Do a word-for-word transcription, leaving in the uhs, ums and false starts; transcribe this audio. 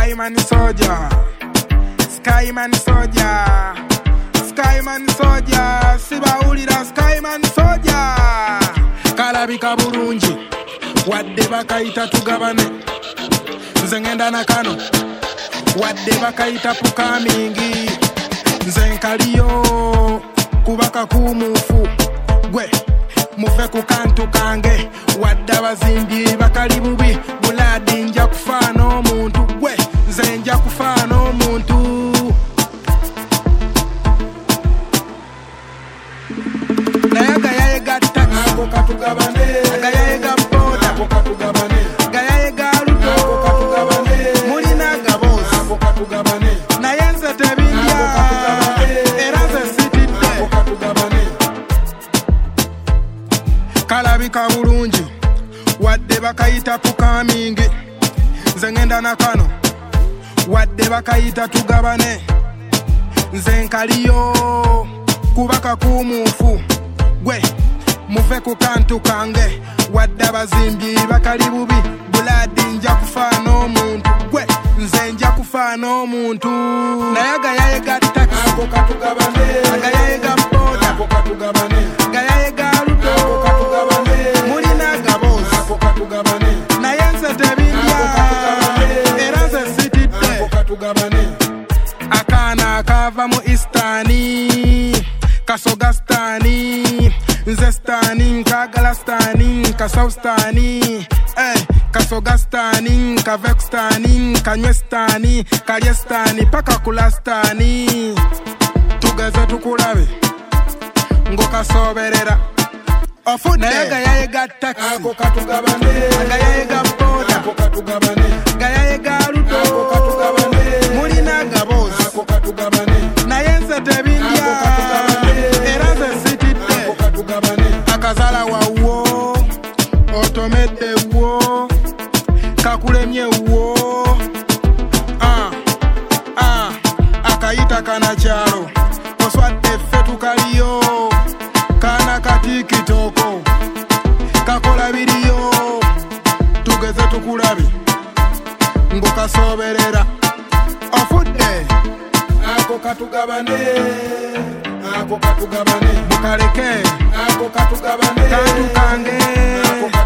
Skyman Soldier, Skyman Soldier, Skyman Soldier, Sibaulira Skyman Soldier. Kalabika bulungi, wadde bakayita tugabane. Nze ngenda na kano, wadde bakayita pukamingi. Nze nkaliyo, kubaka kumufu, gwe muve ku kantu kange. Wadde abazimbi bakali bubi, buladi nja kufa n'omuntu. Gwe nze nja kufa n'omuntu. Naye gayayega taxi, ako katugabane. Gayayega boda, ako katugabane. Gayayega ludo, ako katugabane. Mulina gabozi, ako katugabane. Naye nze tebindya, era nze sitidde, ako katugabane. Kalabika bulungi, wadde bakayita pukamingi. Nze ngenda na kano, wadde bakayita tugabane. Nze nkaliyo, kubaka kumufu. Gwe muve ku kantu kange, wadde abazimbi bakali bubi, buladi nja kufa n'omuntu. Gwe nze nja kufa n'omuntu. Naye gayayega taxi, ako katugabane. Gayayega boda, ako katugabane. Gayayega ludo, ako katugabane. Mulina gabozi, ako katugabane. Naye nze tebindya, era nze sitidde, ako katugabane. Akaana akava mu Eastani, kasoga stani, nze stani, nkagala stani, kasaw stani, eh, kasoga stani, kavek stani, kanywe stani, kalye stani, paka kula stani. Tugeze tukulabe, ngokasoberera. Ofudde, naye gayayega taxi, ako katugabane. Gayayega boda, ako katugabane. Gayayega ludo, ako katugabane. Mulina gabozi, ako katugabane. Naye nze tebindya, era nze sitidde, ako katugabane. Akazala wawo, otomedde wo, kakulemye wo. Ah, ah, akayita kanakyalo, oswadde ffe tukaliyo. Kana katikitoko, kakola biriyo. Tugeze tukulabe, ngokasoberera. Ofudde, ako katugabane. Ako katugabane. Mukaleke, ako katugabane. Kantu kange, ako